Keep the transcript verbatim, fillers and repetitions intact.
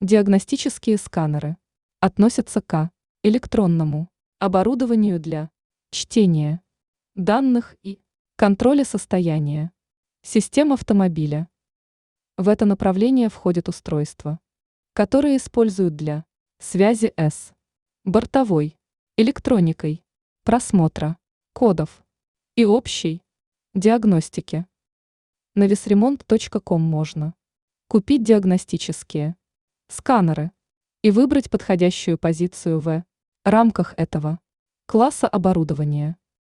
Диагностические сканеры относятся к электронному оборудованию для чтения данных и контроля состояния систем автомобиля. В это направление входят устройства, которые используют для связи с бортовой электроникой, просмотра кодов и общей диагностики. На весремонт точка ком можно купить диагностические сканеры и выбрать подходящую позицию в рамках этого класса оборудования.